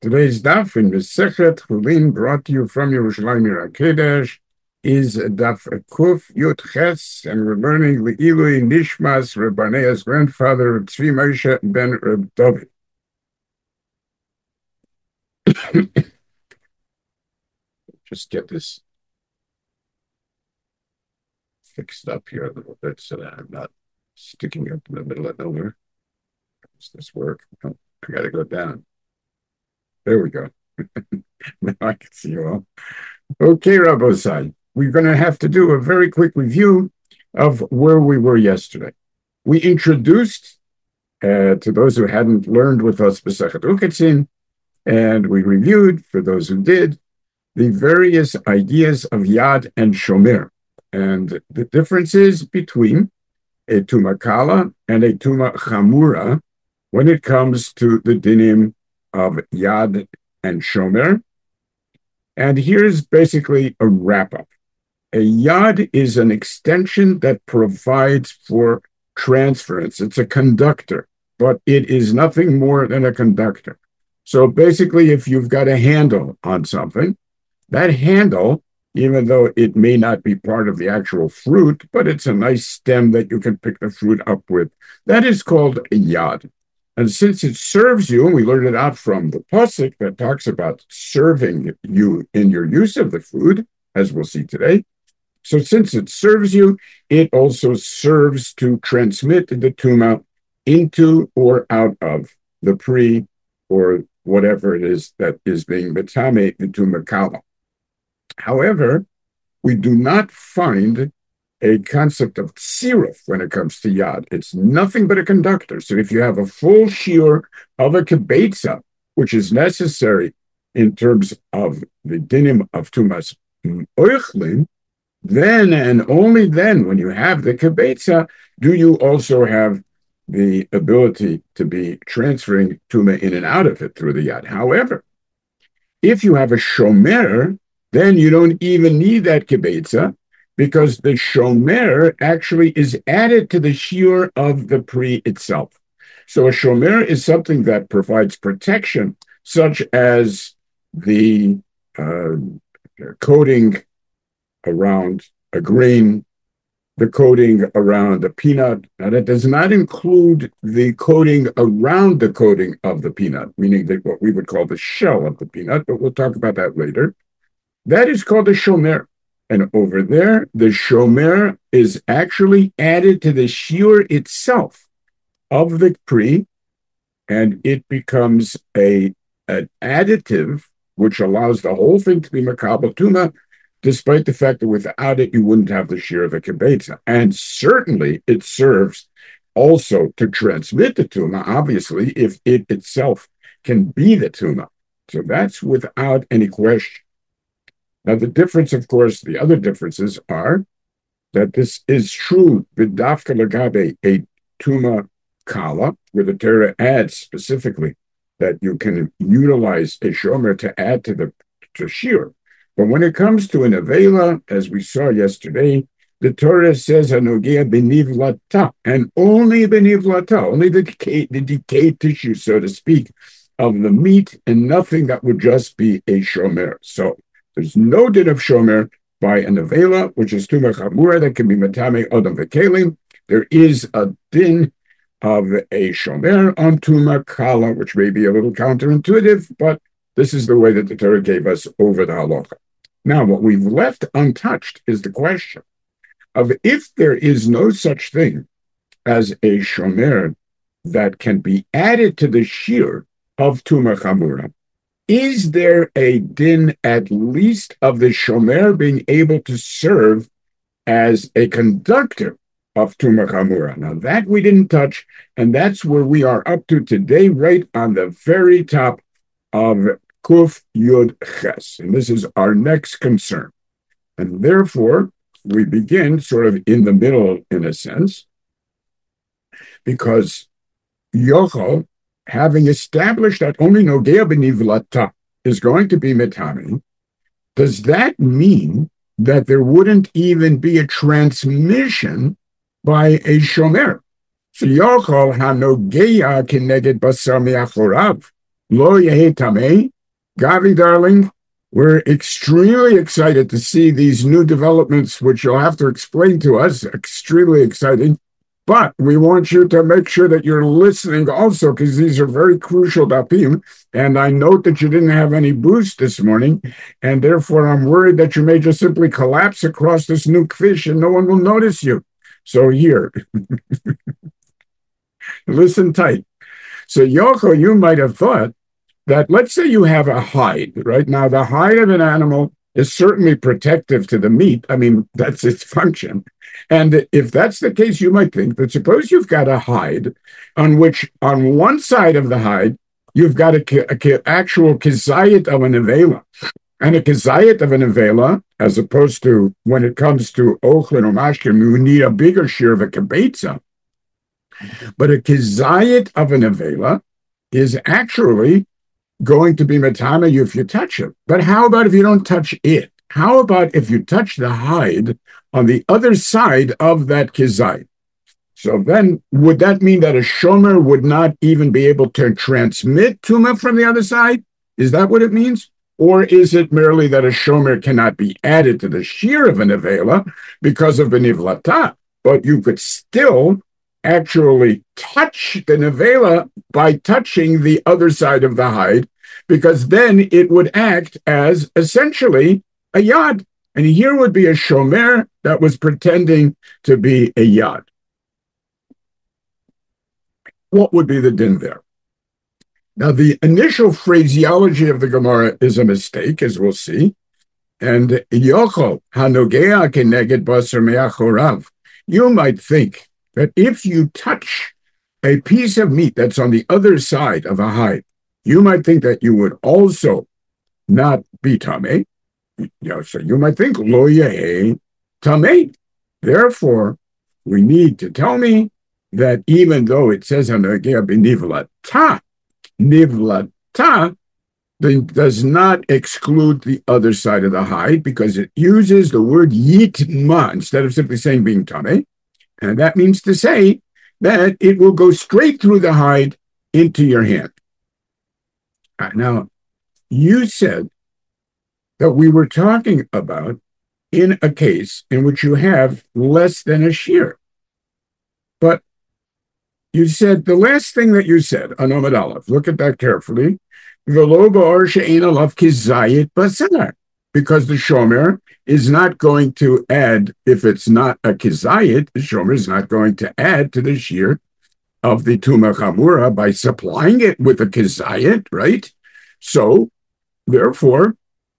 Today's daf in Masechet Chulin, brought to you from Yerushalayim Yer HaKodesh, is daf Kuf Yud Ches, and we're learning Le'ilui Nishmas Reb Barnea's grandfather, Tzvi Moshe ben Reb David. Just get this fixed up here a little bit so that I'm not sticking up in the middle of nowhere. Does this work? Oh, I got to go down. There we go. Now I can see you all. Okay, Rabosai, we're going to have to do a very quick review of where we were yesterday. We introduced, to those who hadn't learned with us, Masechet Uketzin, and we reviewed, for those who did, the various ideas of Yad and Shomer, and the differences between a Tuma Kala and a Tuma Chamura when it comes to the dinim of Yad and Shomer. And here's basically a wrap-up. A Yad is an extension that provides for transference. It's a conductor, but it is nothing more than a conductor. So basically, if you've got a handle on something, that handle, even though it may not be part of the actual fruit, but it's a nice stem that you can pick the fruit up with, that is called a Yad. And since it serves you, and we learned it out from the pasuk that talks about serving you in your use of the food, as we'll see today. So since it serves you, it also serves to transmit the tuma into or out of the pri, or whatever it is that is being metame the tuma kala. However, we do not find a concept of tziruf when it comes to yad. It's nothing but a conductor. So if you have a full shiur of a kibetza, which is necessary in terms of the dinim of tumas oichlin, then and only then, when you have the kibetza, do you also have the ability to be transferring tuma in and out of it through the yad. However, if you have a shomer, then you don't even need that kibetza, because the shomer actually is added to the shiur of the pri itself. So a shomer is something that provides protection, such as the coating around a grain, the coating around a peanut. Now, that does not include the coating around the coating of the peanut, meaning that what we would call the shell of the peanut, but we'll talk about that later. That is called a shomer. And over there, the shomer is actually added to the shiur itself of the pri, and it becomes an additive which allows the whole thing to be makabel tuma, despite the fact that without it, you wouldn't have the shiur of a kibetza. And certainly it serves also to transmit the tuma, obviously, if it itself can be the tuma. So that's without any question. Now, the difference, of course, the other differences are that this is true b'dafka lagabe a tuma kala, where the Torah adds specifically that you can utilize a shomer to add to the shiur. But when it comes to an avela, as we saw yesterday, the Torah says hanogea benivlata, and only benivlata, only the decayed tissue, so to speak, of the meat, and nothing that would just be a shomer. So there's no din of shomer by an avela, which is tuma chamura, that can be matame odam v'kelim. There is a din of a shomer on tuma kala, which may be a little counterintuitive, but this is the way that the Torah gave us over the halacha. Now, what we've left untouched is the question of if there is no such thing as a shomer that can be added to the shiur of tuma chamura, is there a din at least of the shomer being able to serve as a conductor of tuma chamura? Now, that we didn't touch, and that's where we are up to today, right on the very top of Kuf Yud Ches. And this is our next concern. And therefore, we begin sort of in the middle, in a sense, because Yochel, having established that only Nogea Benivlata is going to be metame, does that mean that there wouldn't even be a transmission by a shomer? So Yochel HaNogea Kineged Basar Me'achorav Lo Yehe Tameh Gavi, darling, we're extremely excited to see these new developments, which you'll have to explain to us. Extremely exciting. But we want you to make sure that you're listening also, because these are very crucial dapim. And I note that you didn't have any boost this morning, and therefore I'm worried that you may just simply collapse across this new fish and no one will notice you. So here, listen tight. So Yocho, you might have thought that, let's say you have a hide, right? Now, the hide of an animal is certainly protective to the meat. I mean, that's its function. And if that's the case, you might think that suppose you've got a hide on which on one side of the hide, you've got a actual kizayit of an avela. And a kizayit of an avela, as opposed to when it comes to ochlin or mashkim, you need a bigger shear of a kibetza. But a kizayit of an avela is actually going to be matama you if you touch it. But how about if you don't touch it? How about if you touch the hide on the other side of that kizayit? So then, would that mean that a shomer would not even be able to transmit tuma from the other side? Is that what it means? Or is it merely that a shomer cannot be added to the shear of an avela because of the nivlata, but you could still actually touch the nevela by touching the other side of the hide, because then it would act as essentially a yad. And here would be a shomer that was pretending to be a yad. What would be the din there? Now, the initial phraseology of the Gemara is a mistake, as we'll see. And yochol hanogea keneged basar me'achorav. You might think that if you touch a piece of meat that's on the other side of a hide, you might think that you would also not be tameh. So you might think lo yehei tameh. Therefore, we need to tell me that even though it says hanogea b'nivlata, nivlata does not exclude the other side of the hide, because it uses the word yitma instead of simply saying being tameh. And that means to say that it will go straight through the hide into your hand. Now, you said that we were talking about in a case in which you have less than a shear. But you said, the last thing that you said, Anomad Aleph, look at that carefully, V'lo ba'or she'ein alav kizayit basar, because the shomer is not going to add, if it's not a kizayit, the shomer is not going to add to the shear of the tuma chamura by supplying it with a kizayit, right? So, therefore,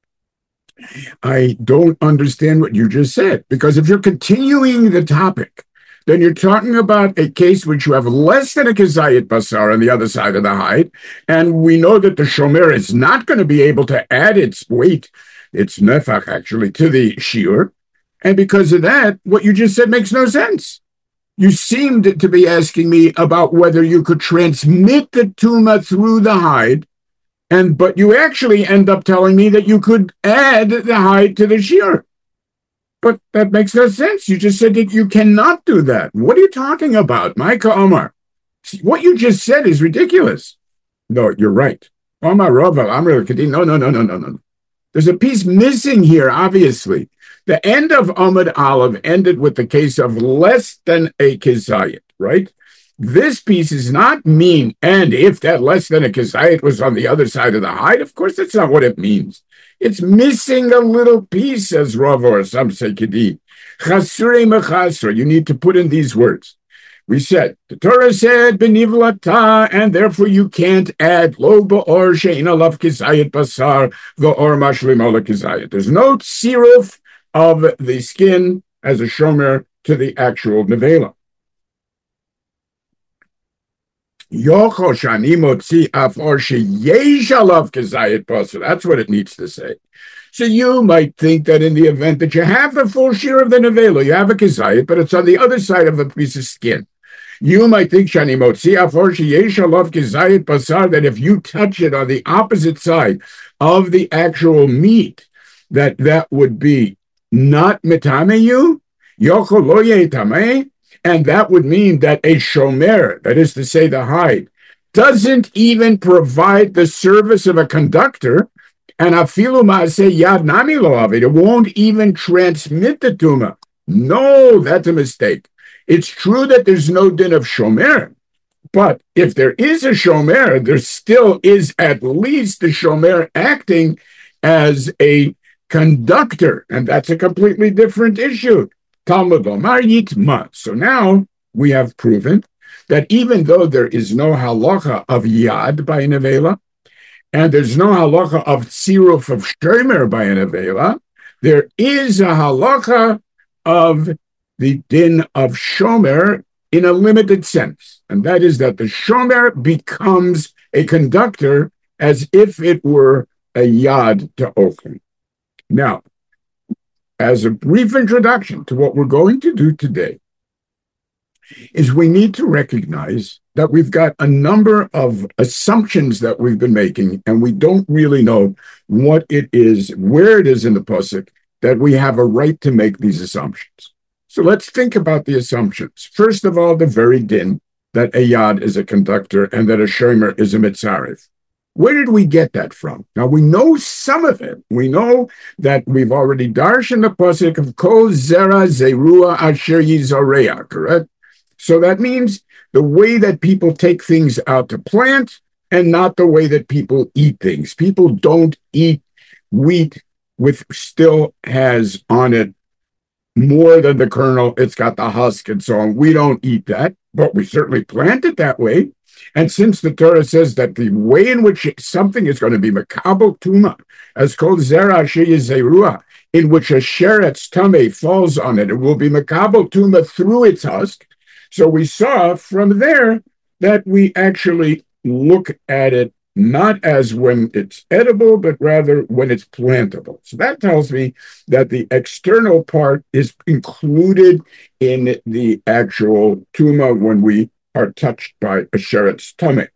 I don't understand what you just said, because if you're continuing the topic, then you're talking about a case which you have less than a kizayit basar on the other side of the hide, and we know that the shomer is not going to be able to add its weight, its nefach actually, to the shear, and because of that, what you just said makes no sense. You seemed to be asking me about whether you could transmit the tuma through the hide, but you actually end up telling me that you could add the hide to the shear. But that makes no sense. You just said that you cannot do that. What are you talking about, Micah Omar? What you just said is ridiculous. No, you're right. Omar Rava, Amr Kadim. No. There's a piece missing here, obviously. The end of Ahmad Aleph ended with the case of less than a kizayit, right? This piece is not mean, and if that less than a kizayit was on the other side of the hide, of course, that's not what it means. It's missing a little piece, as Rav, or some say Kedi. Chasure mechasra. You need to put in these words. We said, the Torah said, benivlata, and therefore you can't add lo ba'or she'ein alav kizayit basar v'or mashlim ola kizayit. There's no siruf of the skin as a shomer to the actual nevela. That's what it needs to say. So you might think that in the event that you have the full shear of the nevela, you have a kizayit, but it's on the other side of a piece of skin. You might think that if you touch it on the opposite side of the actual meat, that would be not metame you, and that would mean that a shomer, that is to say the hide, doesn't even provide the service of a conductor, And afilu ma'aseh yad nami lo avid. It won't even transmit the tuma. No, that's a mistake. It's true that there's no din of shomer, but if there is a shomer, there still is at least the shomer acting as a conductor, and that's a completely different issue. Talmud Omar Yitma. So now we have proven that even though there is no halacha of yad by an avela, and there's no halacha of tziruf of shomer by an avela, there is a halacha of the din of shomer in a limited sense, and that is that the shomer becomes a conductor as if it were a yad to ochen. Now, as a brief introduction to what we're going to do today, is we need to recognize that we've got a number of assumptions that we've been making, and we don't really know what it is, where it is in the pasuk that we have a right to make these assumptions. So let's think about the assumptions. First of all, the very din that a yad is a conductor and that a shomer is a mitzaref. Where did we get that from? Now, we know some of it. We know that we've already darshan the pasuk of kol zera zerua asher yizoreah, correct? So that means the way that people take things out to plant and not the way that people eat things. People don't eat wheat with still has on it more than the kernel. It's got the husk and so on. We don't eat that, but we certainly plant it that way. And since the Torah says that the way in which something is going to be makabel tuma, as called zera zerua, in which a sheretz tameh falls on it, it will be makabel tuma through its husk. So we saw from there that we actually look at it not as when it's edible, but rather when it's plantable. So that tells me that the external part is included in the actual tuma when we are touched by a sheretz tameh.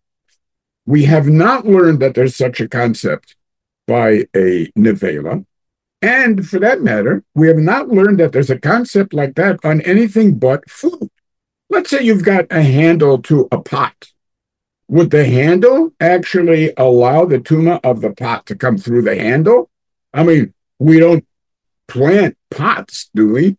We have not learned that there's such a concept by a nevela. And for that matter, we have not learned that there's a concept like that on anything but food. Let's say you've got a handle to a pot. Would the handle actually allow the tuma of the pot to come through the handle? I mean, we don't plant pots, do we?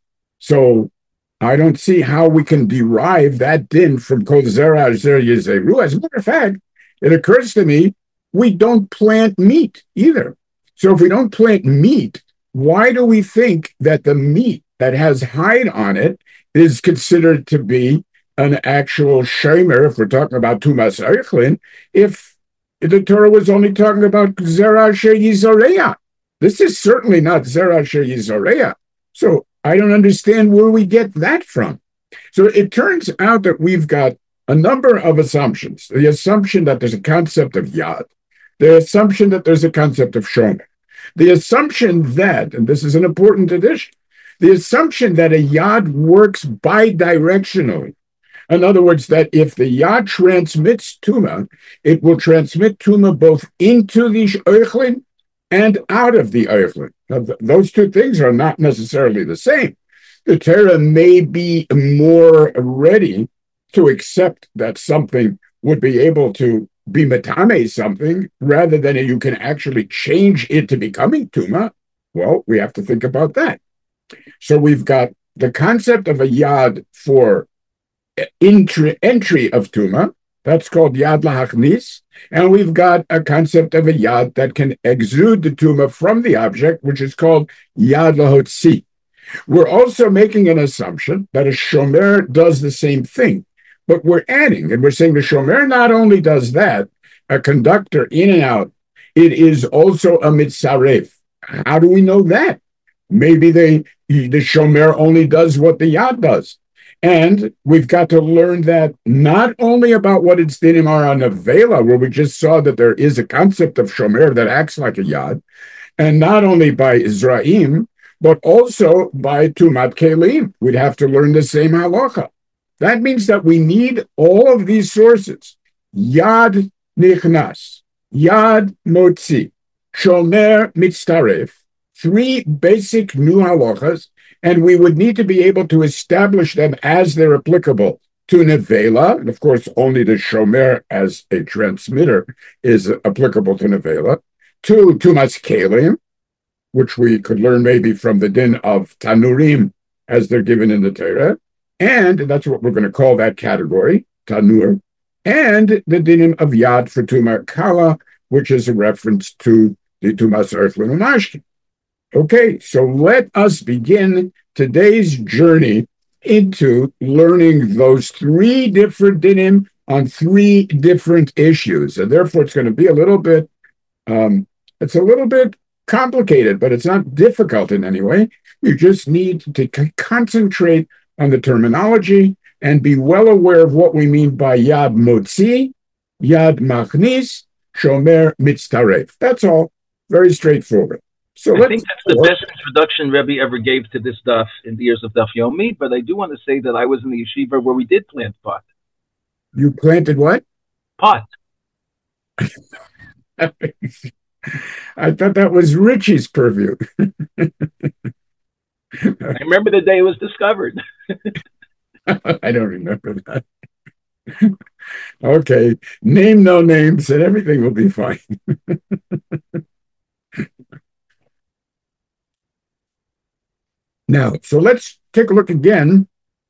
So I don't see how we can derive that din from kol zera asher yizoreah. As a matter of fact, it occurs to me we don't plant meat either. So if we don't plant meat, why do we think that the meat that has hide on it is considered to be an actual shomer, if we're talking about tumas eichlin, if the Torah was only talking about zera asher yizoreah? This is certainly not zera asher yizoreah. So I don't understand where we get that from. So it turns out that we've got a number of assumptions. The assumption that there's a concept of yad, the assumption that there's a concept of shomer, the assumption that, and this is an important addition, the assumption that a yad works bidirectionally. In other words, that if the yad transmits tuma, it will transmit tuma both into the eichlin and out of the eichlin. Now, those two things are not necessarily the same. The Torah may be more ready to accept that something would be able to be matame something rather than you can actually change it to becoming tuma. Well, we have to think about that. So we've got the concept of a yad for entry of tuma. That's called yad lahachnis. And we've got a concept of a yad that can exude the tuma from the object, which is called yad lahotzi. We're also making an assumption that a shomer does the same thing, but we're adding, and we're saying the shomer not only does that, a conductor in and out, it is also a mitzaref. How do we know that? Maybe the shomer only does what the yad does. And we've got to learn that not only about what its dinim are on nevela, where we just saw that there is a concept of shomer that acts like a yad, and not only by Izraim, but also by tumat kelim. We'd have to learn the same halacha. That means that we need all of these sources. Yad nichnas, yad motzi, shomer mitzaref, three basic new halachas, and we would need to be able to establish them as they're applicable to nevela. And of course, only the shomer as a transmitter is applicable to nevela. two tumas kelim, which we could learn maybe from the din of tanurim as they're given in the Torah, and that's what we're going to call that category, tanur, and the dinim of yad for tuma kala, which is a reference to the tumas earthling and. Okay, so let us begin today's journey into learning those three different dinim on three different issues, and therefore it's going to be a little bit it's a little bit complicated, but it's not difficult in any way. You just need to concentrate on the terminology and be well aware of what we mean by yad motzi, yad machnis, shomer mitztaref. That's all. Very straightforward. So I think that's the best introduction Rebbe ever gave to this stuff in the years of Daf Yomi, but I do want to say that I was in the yeshiva where we did plant pot. You planted what? Pot. I thought that was Richie's purview. I remember the day it was discovered. I don't remember that. Okay, name no names and everything will be fine. Now, so let's take a look again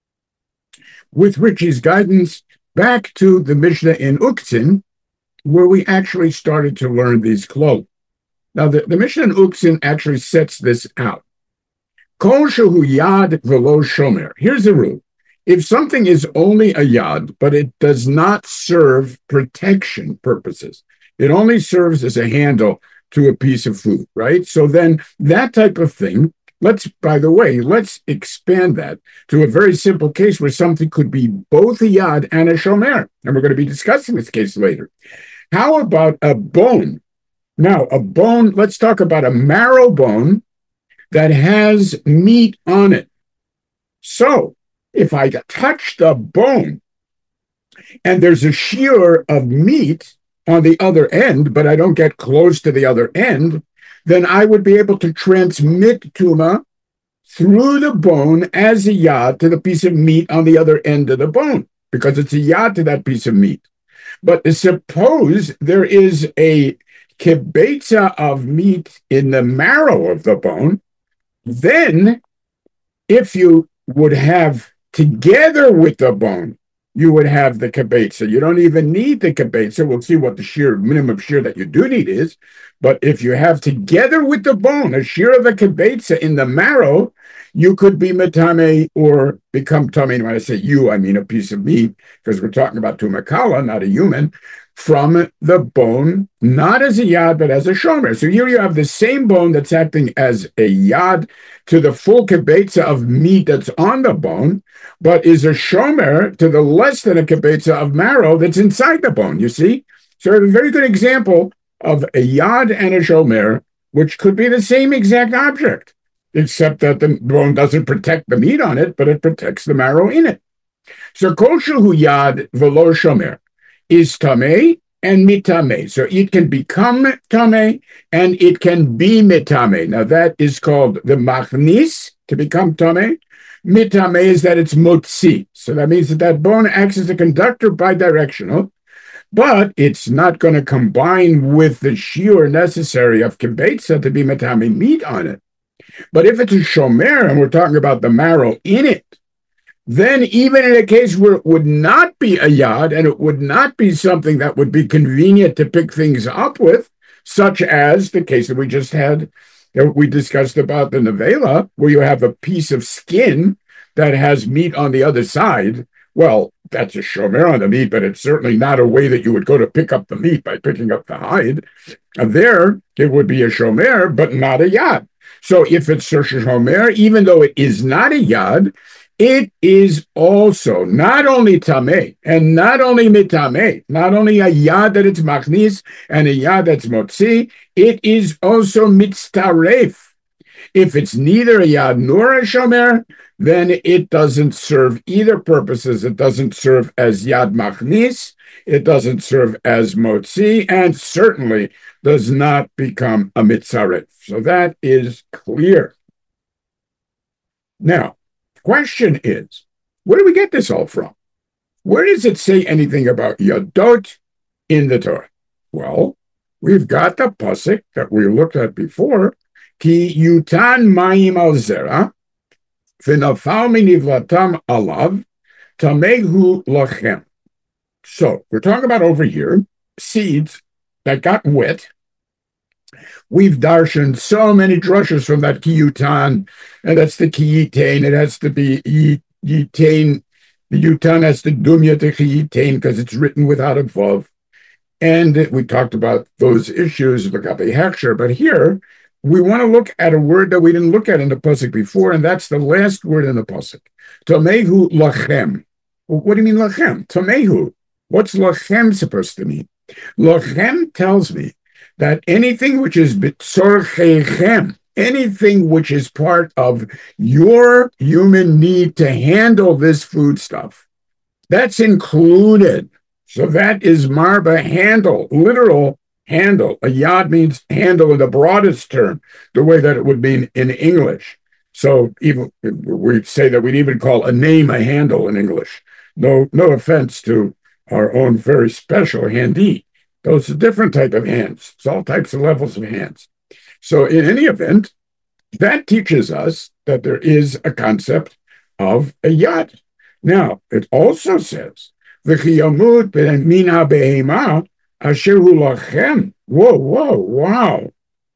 with Richie's guidance back to the Mishnah in Uktzin, where we actually started to learn these klol. Now, the Mishnah in Uktzin actually sets this out. Kol shehu yad velo shomer. Here's the rule. If something is only a yad, but it does not serve protection purposes, it only serves as a handle to a piece of food, right? So then that type of thing, let's expand that to a very simple case where something could be both a yad and a shomer. And we're going to be discussing this case later. How about a bone? Now, a bone, let's talk about a marrow bone that has meat on it. So, if I touch the bone and there's a shear of meat on the other end, but I don't get close to the other end, then I would be able to transmit tuma through the bone as a yad to the piece of meat on the other end of the bone, because it's a yad to that piece of meat. But suppose there is a kibetza of meat in the marrow of the bone, then if you would have together with the bone, you would have the kibetza. You don't even need the kibetza. We'll see what the minimum shear that you do need is. But if you have together with the bone a shear of a kibetza in the marrow, you could be metame or become tame. When I say you, I mean a piece of meat, because we're talking about tumakala, not a human, from the bone, not as a yad, but as a shomer. So here you have the same bone that's acting as a yad to the full kibetza of meat that's on the bone, but is a shomer to the less than a kibetza of marrow that's inside the bone, you see? So a very good example of a yad and a shomer, which could be the same exact object, except that the bone doesn't protect the meat on it, but it protects the marrow in it. So kol shehu yad velo shomer is tameh and mitame. So it can become tameh and it can be mitame. Now that is called the machnis, to become tameh. Mitame is that it's motzi. So that means that bone acts as a conductor bidirectional, but it's not going to combine with the shear necessary of kibetza to be mitame meat on it. But if it's a shomer, and we're talking about the marrow in it, then even in a case where it would not be a yad, and it would not be something that would be convenient to pick things up with, such as the case that we just had, that we discussed about the nevela, where you have a piece of skin that has meat on the other side, well, that's a shomer on the meat, but it's certainly not a way that you would go to pick up the meat by picking up the hide. And there, it would be a shomer, but not a yad. So if it's a shomer, even though it is not a yad, it is also not only tameh and not only mitameh, not only a yad that it's machnis and a yad that's motzi, it is also mitztaref. If it's neither a yad nor a shomer, then it doesn't serve either purposes. It doesn't serve as yad machnis, it doesn't serve as motzi, and certainly does not become a mitzaref. So that is clear. Now, question is, where do we get this all from? Where does it say anything about yadot in the Torah? Well, we've got the pasuk that we looked at before. Ki yutan mayim al zera, v'nafal minivlatam alav, tamehu lachem. So we're talking about over here seeds that got wet. We've darshaned so many drushes from that kiyutan, and that's the kiyitain. It has to be yitain. The yutan has to dumya to kiyitain because it's written without a vav. And we talked about those issues of Agape Heksher. But here, we want to look at a word that we didn't look at in the pasuk before, and that's the last word in the pasuk. Tamehu lachem. What do you mean lachem? Tamehu. What's lachem supposed to mean? Lachem tells me that anything which is bitzorchechem, anything which is part of your human need to handle this foodstuff, that's included. So that is marba, handle, literal handle. A yad means handle in the broadest term, the way that it would mean in English. So even we say that we'd even call a name a handle in English. No offense to our own very special handee. Those are different type of hands. It's all types of levels of hands. So in any event, that teaches us that there is a concept of a yad. Now, it also says, V'chiyamut mina behema asher hu lachem. Whoa, wow.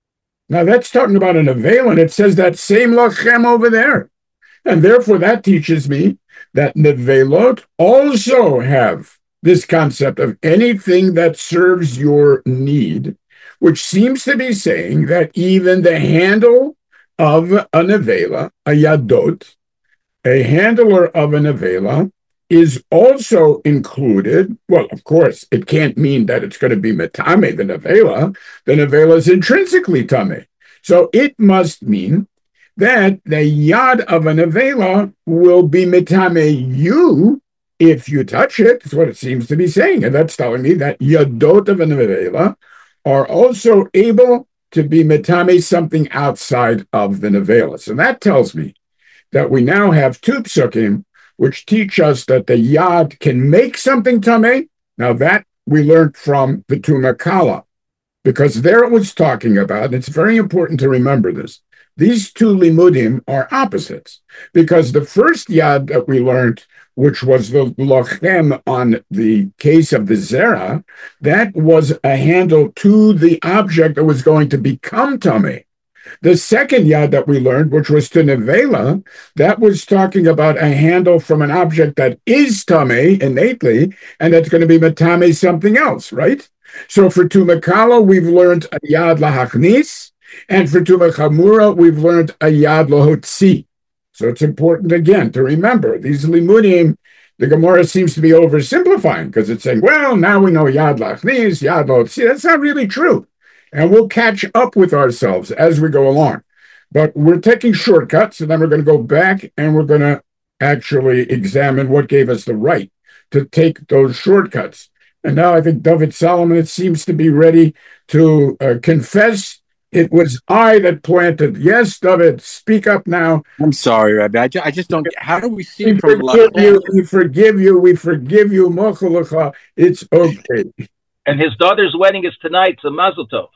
Now that's talking about an avail, and it says that same lachem over there. And therefore that teaches me that nevelot also have this concept of anything that serves your need, which seems to be saying that even the handle of a nevela, a yadot, a handler of a nevela, is also included. Well, of course, it can't mean that it's going to be metame, the nevela. The nevela is intrinsically tame. So it must mean that the yad of a nevela will be metame you if you touch it. That's what it seems to be saying. And that's telling me that yadot of a nevela are also able to be metame something outside of the nevela. So that tells me that we now have two psukim which teach us that the yad can make something tameh. Now that we learned from the Tumakala, because there it was talking about, and it's very important to remember this, these two limudim are opposites, because the first yad that we learned, which was the lochem on the case of the zera, that was a handle to the object that was going to become tameh. The second yad that we learned, which was to nevela, that was talking about a handle from an object that is tameh innately, and that's going to be metame something else, right? So for tumakala, we've learned a yad lahachnis, and for tumakhamura, we've learned a yad lahotzi. So it's important again to remember these limudim. The Gemara seems to be oversimplifying because it's saying, well, now we know yad lahachnis, yad lahotzi. That's not really true. And we'll catch up with ourselves as we go along. But we're taking shortcuts, and then we're going to go back and we're going to actually examine what gave us the right to take those shortcuts. And now I think David Solomon, it seems to be ready to confess it was I that planted. Yes, David, speak up now. I'm sorry, Rabbi. I just don't get, how do we see We from forgive you. We forgive you. Mochalacha. It's okay. And his daughter's wedding is tonight, so Mazel Tov.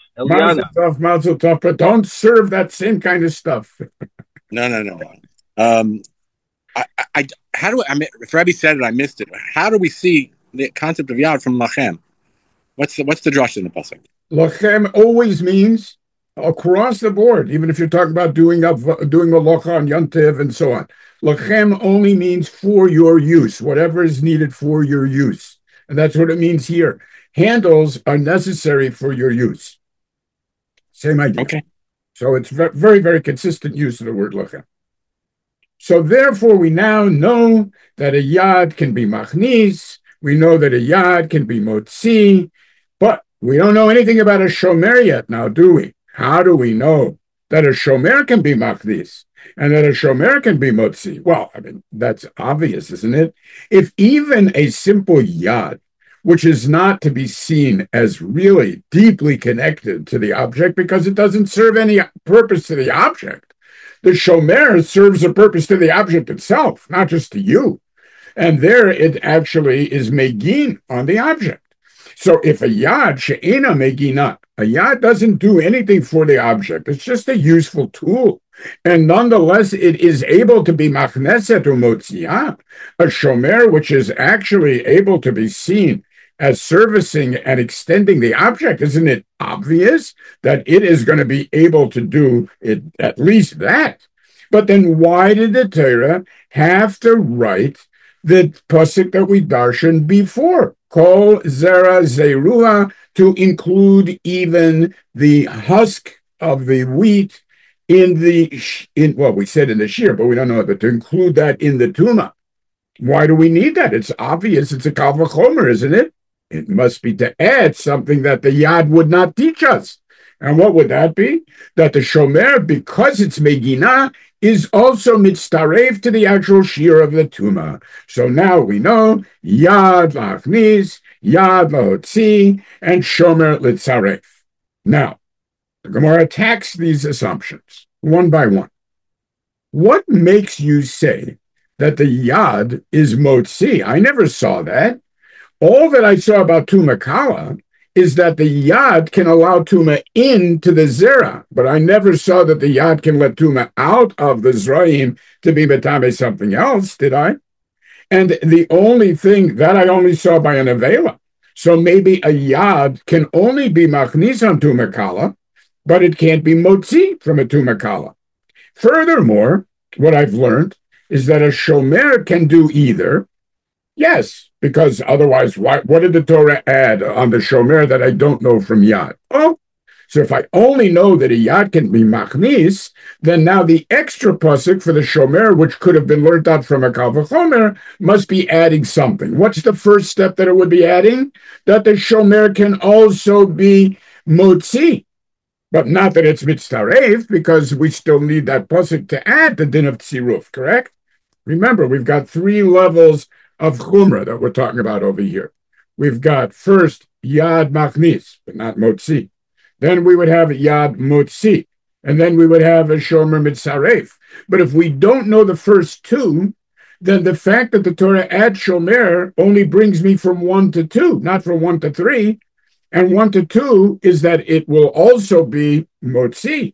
Mazel tov, but don't serve that same kind of stuff. No. How do I mean, if Rabbi said it, I missed it. How do we see the concept of yad from lachem? What's the drush in the pasuk? Lachem always means across the board, even if you're talking about doing malacha on Yantiv and so on. Lachem only means for your use, whatever is needed for your use. And that's what it means here. Handles are necessary for your use. Same idea. Okay. So it's very, very consistent use of the word lachem. So therefore, we now know that a yad can be machnis. We know that a yad can be motzi. But we don't know anything about a shomer yet now, do we? How do we know that a shomer can be machnis and that a shomer can be motzi? Well, I mean, that's obvious, isn't it? If even a simple yad, which is not to be seen as really deeply connected to the object because it doesn't serve any purpose to the object. The shomer serves a purpose to the object itself, not just to you. And there it actually is megin on the object. So if a yad she'ena megina, a yad doesn't do anything for the object, it's just a useful tool. And nonetheless, it is able to be machneset or motziyah, a shomer which is actually able to be seen as servicing and extending the object. Isn't it obvious that it is going to be able to do it, at least that? But then why did the Torah have to write the pasuk that we darshan before? Kol zera zerua, to include even the husk of the wheat well, we said in the shir, but we don't know, but to include that in the tuma. Why do we need that? It's obvious. It's a kal v'chomer, isn't it? It must be to add something that the yad would not teach us. And what would that be? That the shomer, because it's megina, is also mitztarev to the actual shir of the tuma. So now we know yad lachnis, yad lahotzi, and shomer litzarev. Now, the Gemara attacks these assumptions one by one. What makes you say that the yad is motzi? I never saw that. All that I saw about Tuma Kala is that the yad can allow Tuma into the zera, but I never saw that the yad can let Tuma out of the zraim to be betame something else, did I? And the only thing that I only saw by an avela. So maybe a yad can only be machnis on Tuma Kala, but it can't be motzi from a Tuma Kala. Furthermore, what I've learned is that a shomer can do either. Yes, because otherwise, what did the Torah add on the shomer that I don't know from yad? Oh, so if I only know that a yad can be machnis, then now the extra pasuk for the shomer, which could have been learned out from a kal v'chomer, must be adding something. What's the first step that it would be adding? That the shomer can also be motzi. But not that it's mitztarev, because we still need that pasuk to add the din of tziruf, correct? Remember, we've got 3 levels of chumrah that we're talking about over here. We've got first yad machnis, but not motzi. Then we would have yad motzi, and then we would have a shomer mitzarev. But if we don't know the first 2, then the fact that the Torah adds shomer only brings me from 1 to 2, not from 1 to 3. And 1 to 2 is that it will also be motzi.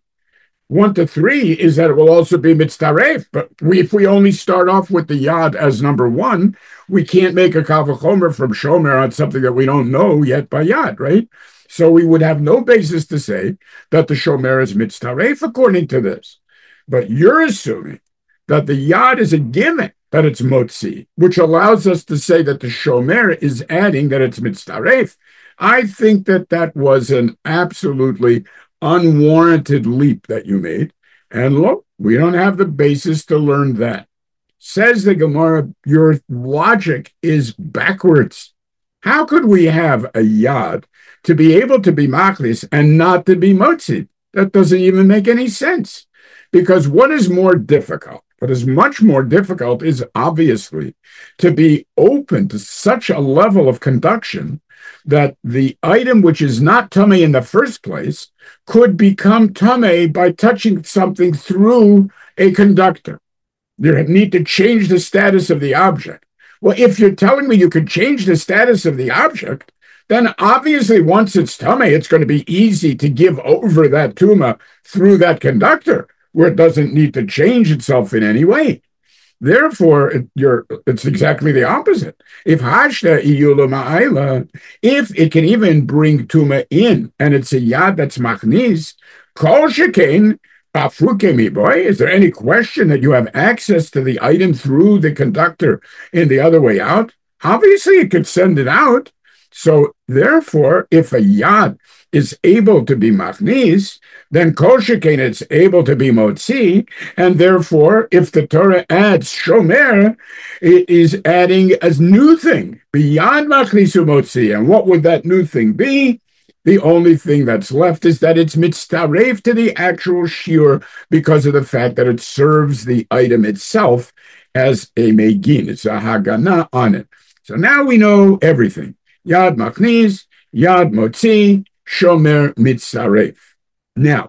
1 to 3 is that it will also be mitztarev. But if we only start off with the yad as number 1, we can't make a kal v'chomer from shomer on something that we don't know yet by yad, right? So we would have no basis to say that the shomer is mitztarev according to this. But you're assuming that the yad is a given, that it's motzi, which allows us to say that the shomer is adding that it's mitztarev. I think that was an absolutely unwarranted leap that you made. And look, we don't have the basis to learn that. Says the Gemara, your logic is backwards. How could we have a yad to be able to be machlis and not to be motzi? That doesn't even make any sense. Because what is more difficult? What is much more difficult is obviously to be open to such a level of conduction that the item which is not tummy in the first place could become tummy by touching something through a conductor. You need to change the status of the object. Well, if you're telling me you could change the status of the object, then obviously once it's tummy, it's going to be easy to give over that tuma through that conductor, where it doesn't need to change itself in any way. Therefore, it's exactly the opposite. If hashta iyula ma'ayla, if it can even bring tuma in, and it's a yad that's machnis, kol shekain afukemi boy. Is there any question that you have access to the item through the conductor in the other way out? Obviously, it could send it out. So therefore, if a yad is able to be machnis, then kol shekain it's able to be motzi, and therefore, if the Torah adds shomer, it is adding a new thing beyond machnis umotzi. And what would that new thing be? The only thing that's left is that it's mitztarev to the actual shiur because of the fact that it serves the item itself as a megin. It's a hagana on it. So now we know everything. Yad machnis, yad motzi, shomer mitzarev. Now,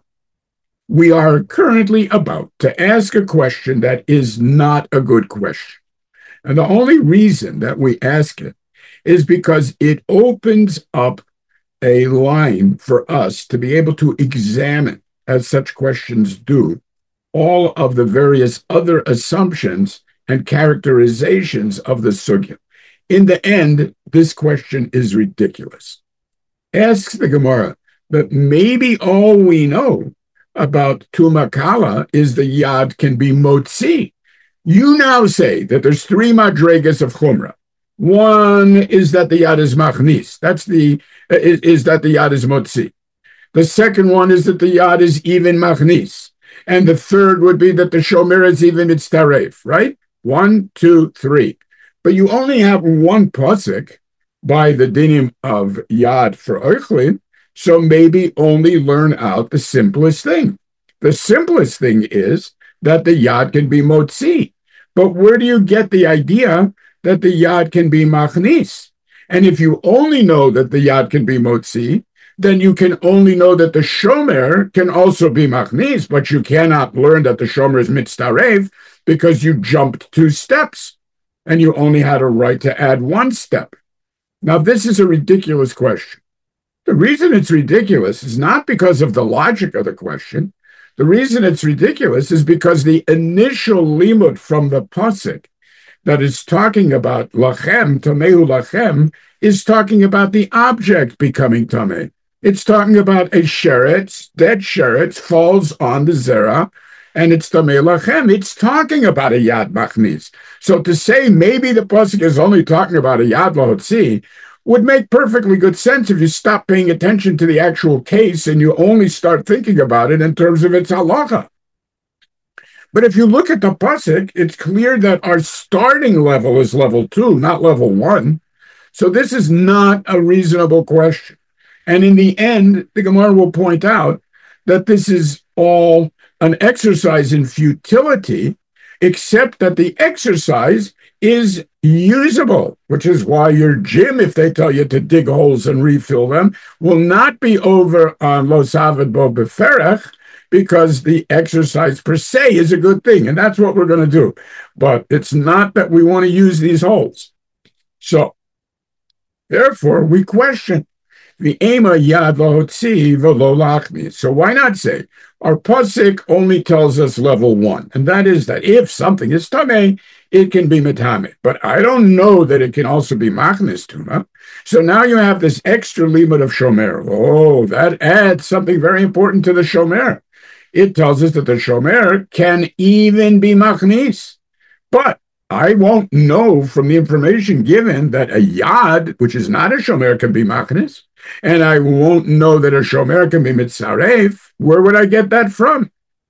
we are currently about to ask a question that is not a good question. And the only reason that we ask it is because it opens up a line for us to be able to examine, as such questions do, all of the various other assumptions and characterizations of the sugya. In the end, this question is ridiculous. Asks the Gemara, but maybe all we know about Tumakala is the yad can be motzi. You now say that there's three madregas of chumrah. One is that the yad is machnis. Is that the yad is motzi. The second one is that the yad is even machnis. And the third would be that the shomer is even mitztaref, right? 1, 2, 3. But you only have one pasuk by the dinim of yad for oichlin, so maybe only learn out the simplest thing. The simplest thing is that the yad can be motzi. But where do you get the idea that the yad can be machnis? And if you only know that the yad can be motzi, then you can only know that the shomer can also be machnis, but you cannot learn that the shomer is mitztarev because you jumped 2 steps and you only had a right to add 1 step. Now, this is a ridiculous question. The reason it's ridiculous is not because of the logic of the question. The reason it's ridiculous is because the initial limud from the pasuk that is talking about lachem, tamehu lachem, is talking about the object becoming tameh. It's talking about a sheretz, dead sheretz falls on the zera, and it's tameh lachem. It's talking about a yad machnis. So to say maybe the pasuk is only talking about a yad lahotzi would make perfectly good sense if you stop paying attention to the actual case and you only start thinking about it in terms of its halacha. But if you look at the pasuk, it's clear that our starting level is level 2, not level 1. So this is not a reasonable question. And in the end, the Gemara will point out that this is all an exercise in futility, except that the exercise is usable, which is why your gym, if they tell you to dig holes and refill them, will not be over on Lo Savad Bo Beferech, because the exercise per se is a good thing, and that's what we're going to do. But it's not that we want to use these holes. So, therefore, we question the ema yad lahotzi v'lo lachmi. So why not say our pasuk only tells us level 1, and that is that if something is tameh, it can be metame. But I don't know that it can also be machnis tuma. So now you have this extra limit of shomer. Oh, that adds something very important to the shomer. It tells us that the shomer can even be machnis. But I won't know from the information given that a yad, which is not a shomer, can be machnis. And I won't know that a shomer can be mitzarev. Where would I get that from?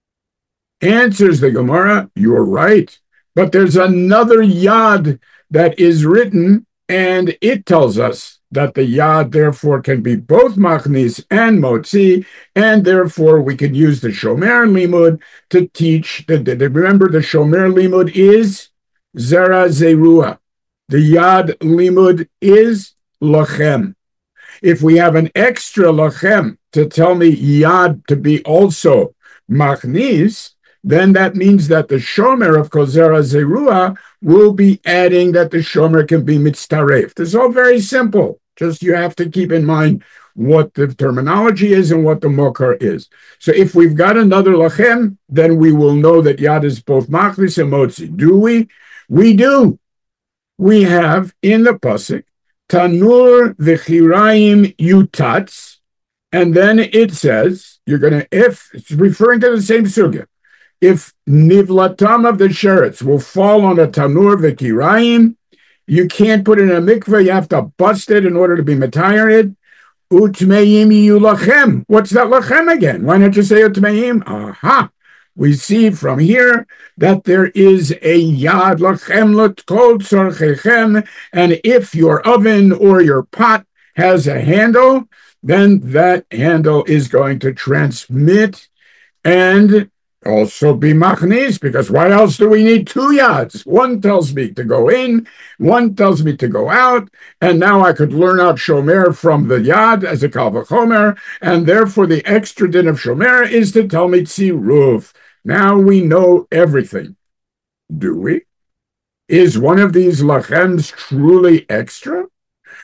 Answers the Gemara, you're right. But there's another yad that is written, and it tells us that the yad, therefore, can be both machnis and motzi, and therefore we can use the shomer limud to teach. Remember, the shomer limud is zera zerua. The yad limud is lachem. If we have an extra lachem to tell me yad to be also machnis, then that means that the shomer of kozera zerua will be adding that the shomer can be mitztaref. This is all very simple. Just you have to keep in mind what the terminology is and what the mokar is. So if we've got another lachem, then we will know that yad is both machnis and motzi. Do we? We do. We have in the pasuk Tanur v'chirayim yutatz, and then it says, you're going to, if, it's referring to the same sugya, if nivlatam of the sheretz will fall on a tanur v'chirayim, you can't put it in a mikveh, you have to bust it in order to be matayarid. Utmeim yu lachem. What's that lachem again? Why don't you say utmeim? Aha. We see from here that there is a yad lachem l'tkol tzorchechem, and if your oven or your pot has a handle, then that handle is going to transmit and also be machnis, because why else do we need 2 yads? One tells me to go in, one tells me to go out, and now I could learn out shomer from the yad as a kal v'chomer, and therefore the extra din of shomer is to tell me tziruv. Now we know everything. Do we? Is one of these lachems truly extra?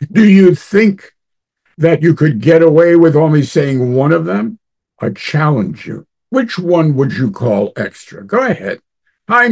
Do you think that you could get away with only saying one of them? I challenge you. Which one would you call extra? Go ahead. Are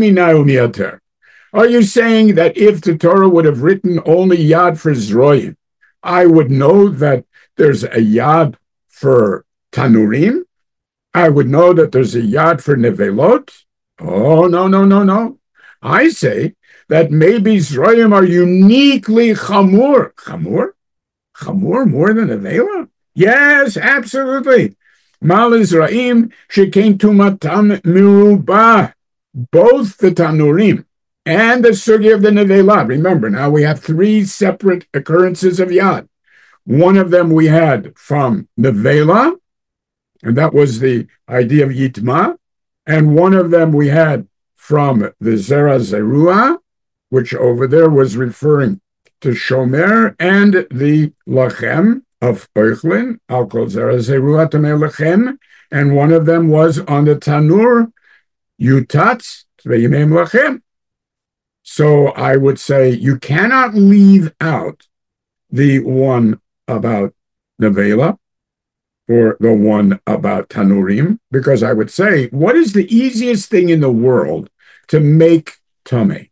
you saying that if the Torah would have written only Yad for Zroim, I would know that there's a Yad for Tanurim? I would know that there's a Yad for Nevelot? Oh, no, no, no, no. I say that maybe Zroim are uniquely Chamur. Chamur? Chamur more than Nevela? Yes, absolutely. Mal Israim shekein tumatam miruba. Both the Tanurim and the Sugi of the Nevela. Remember, now we have three separate occurrences of Yad. One of them we had from Nevela, and that was the idea of Yitma. And one of them we had from the Zera Zerua, which over there was referring to Shomer, and the Lachem of Oichlin, Al Kol Zera Zerua Tamei Lachem, and one of them was on the Tanur, Yutatz Tveyimim Lachem. So I would say you cannot leave out the one about Nevela or the one about Tanurim, because I would say, what is the easiest thing in the world to make Tomei?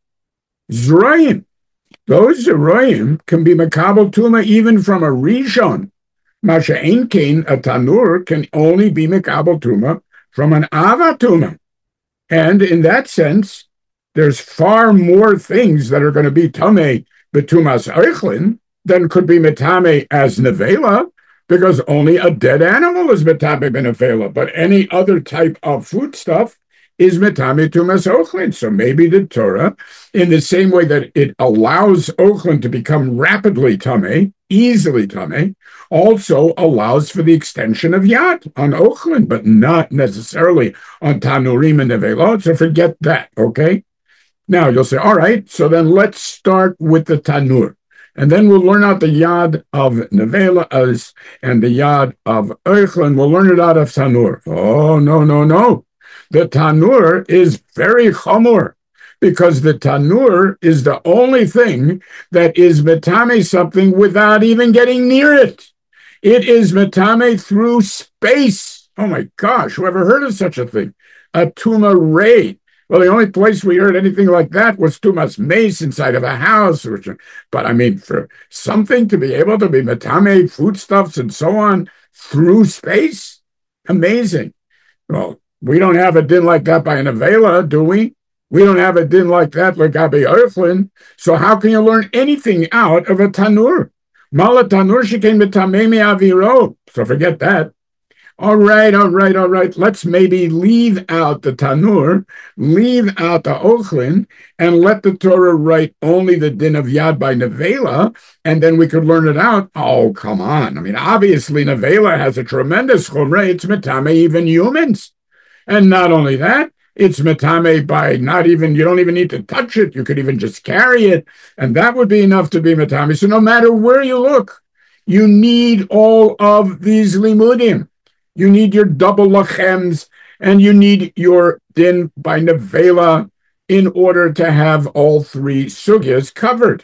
Zroim. Those Zroim can be Makabel Tuma even from a Rishon. Masha Ein Kain, a Tanur, can only be Makabel Tuma from an Ava Tuma. And in that sense, there's far more things that are going to be Tomei Betumas Eichlin than could be Metame as Nevela, because only a dead animal is Metame Benevela, but any other type of foodstuff is Metame Tumas Eichlin. So maybe the Torah, in the same way that it allows Eichlin to become rapidly Tomei, easily Tomei, also allows for the extension of Yad on Eichlin, but not necessarily on Tanurim and Nevelot. So forget that, okay? Now you'll say, all right, so then let's start with the Tanur. And then we'll learn out the Yad of Nevela and the Yad of Eichlin. We'll learn it out of Tanur. Oh, no, no, no. The Tanur is very chamor, because the Tanur is the only thing that is metame something without even getting near it. It is metame through space. Oh my gosh, whoever heard of such a thing? A tuma ray. Well, the only place we heard anything like that was Tumas Mace inside of a house. But I mean, for something to be able to be metame foodstuffs and so on through space, amazing. Well, we don't have a din like that by an Avela, do we? We don't have a din like that like Gabi Eichlin. So how can you learn anything out of a Tanur? Mala Tanur shekein metamei aviro. So forget that. All right. Let's maybe leave out the Tanur, leave out the Eichlin, and let the Torah write only the din of Yad by Nevela, and then we could learn it out. Oh, come on. I mean, obviously, Nevela has a tremendous chumrah. It's metame even humans. And not only that, it's metame by not even, you don't even need to touch it. You could even just carry it. And that would be enough to be metame. So no matter where you look, you need all of these limudim. You need your double lachems, and you need your din by nevela in order to have all three sugyas covered.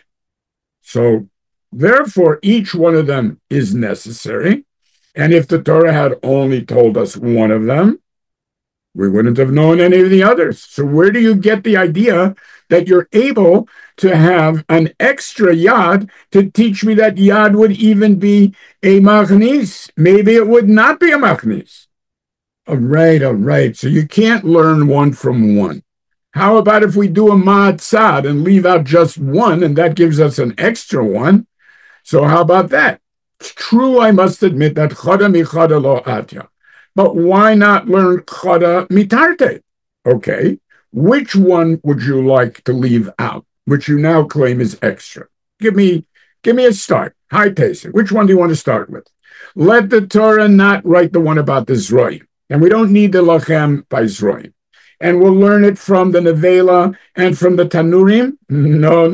So therefore, each one of them is necessary. And if the Torah had only told us one of them, we wouldn't have known any of the others. So where do you get the idea that you're able to have an extra yad to teach me that yad would even be a machnis? Maybe it would not be a machnis. All right. So you can't learn one from one. How about if we do a ma'atzad and leave out just one, and that gives us an extra one? So how about that? It's true, I must admit, that chada mi chada lo atya. But why not learn chada mitarte? Okay, which one would you like to leave out, which you now claim is extra? Give me a start. Hi, Tesa. Which one do you want to start with? Let the Torah not write the one about the Zroim. And we don't need the Lachem by Zroim. And we'll learn it from the Nevela and from the Tanurim? No.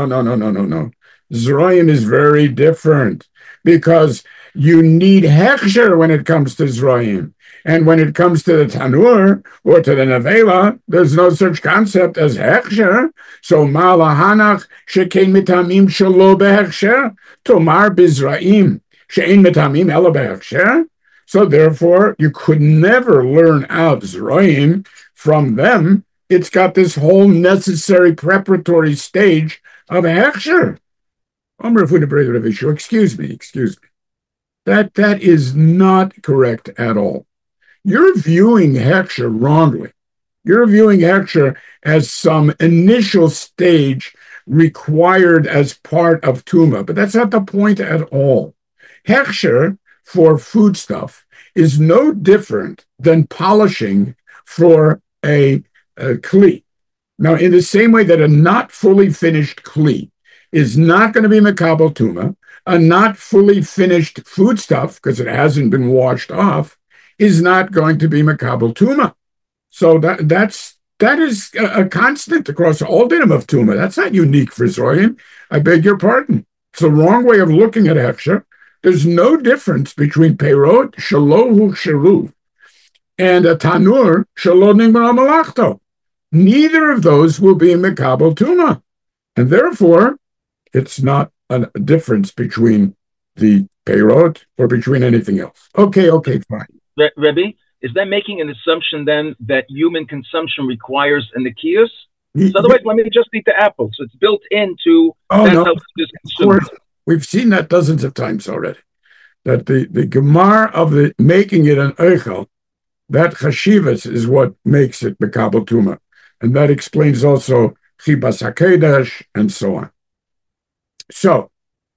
Zroim is very different, because you need hechsher when it comes to Zroim. And when it comes to the tanur or to the nevela, there's no such concept as hechsher. So ma lahanach shekein mitamim shelo behechsher tomar bizraim she'ein mitamim ela behechsher. So therefore, you could never learn out zroim from them. It's got this whole necessary preparatory stage of hechsher. Excuse me. That is not correct at all. You're viewing hechsher wrongly. You're viewing hechsher as some initial stage required as part of tuma, but that's not the point at all. Hechsher for foodstuff is no different than polishing for a kli. Now, in the same way that a not fully finished kli is not going to be mekabel tuma, a not fully finished foodstuff, because it hasn't been washed off, is not going to be mekabel tuma. So that is a constant across all dinim of tuma. That's not unique for Zoyim. I beg your pardon. It's the wrong way of looking at hechsher. There's no difference between peirot shalohu sheru and a tanur shalo nigmar malachto. Neither of those will be mekabel tuma, and therefore it's not a difference between the peirot or between anything else. Okay, fine. Rebbe, is that making an assumption then that human consumption requires a nikius? So otherwise, let me just eat the apple. So it's built into that's how no, it's consumed. We've seen that dozens of times already. That the gemar of the making it an eichel, that chashivas is what makes it mekabel tuma, and that explains also chibas hakedesh and so on. So,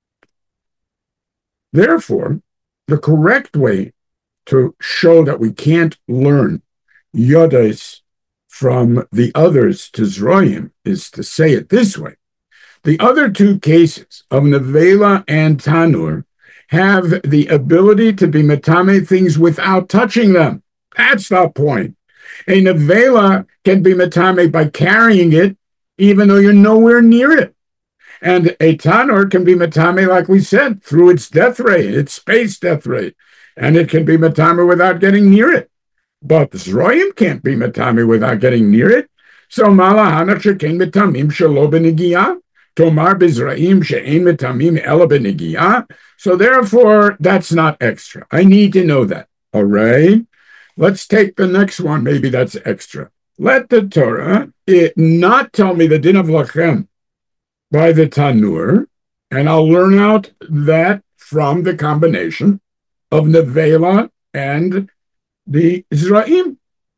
therefore, the correct way to show that we can't learn yodas from the others to zroim is to say it this way. The other two cases of nevela and tanur have the ability to be metame things without touching them. That's the point. A nevela can be metame by carrying it, even though you're nowhere near it. And a tanur can be metame, like we said, through its death rate, its space death rate. And it can be metame without getting near it. But zroim can't be metame without getting near it. So malahanach shekein metamim shelo benigiyah, tomar bizraim she'ein metamim ela benigiyah. So therefore, that's not extra. I need to know that. All right? Let's take the next one. Maybe that's extra. Let the Torah not tell me the din of lachem by the tanur, and I'll learn out that from the combination of nevela and the Isra'im.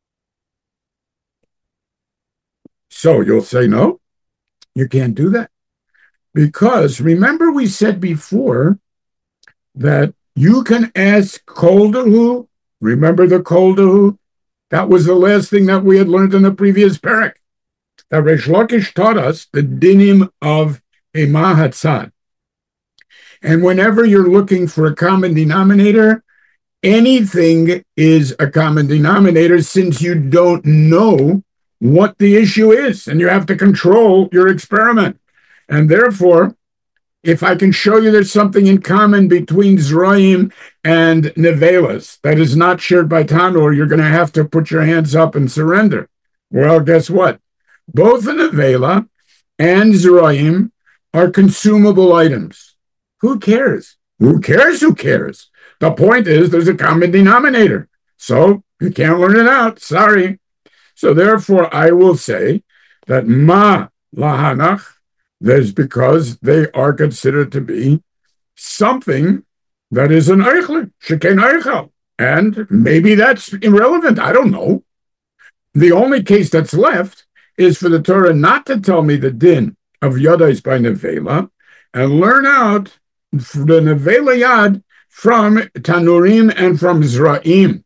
So you'll say, no, you can't do that. Because remember we said before that you can ask Koldahu. Remember the Koldahu? That was the last thing that we had learned in the previous parak. That Reish Lakish taught us the dinim of a mahatzad. And whenever you're looking for a common denominator, anything is a common denominator since you don't know what the issue is, and you have to control your experiment. And therefore, if I can show you there's something in common between Zroim and Nevelas that is not shared by Tanur, you're going to have to put your hands up and surrender. Well, guess what? Both the Nevela and Zroim are consumable items. Who cares? Who cares? Who cares? The point is there's a common denominator. So you can't learn it out. Sorry. So therefore, I will say that ma lahanach, that's because they are considered to be something that is an eichel, sheken eichel. And maybe that's irrelevant. I don't know. The only case that's left is for the Torah not to tell me the din of yadais by nevela and learn out the nevela yad from tanurim and from zra'im.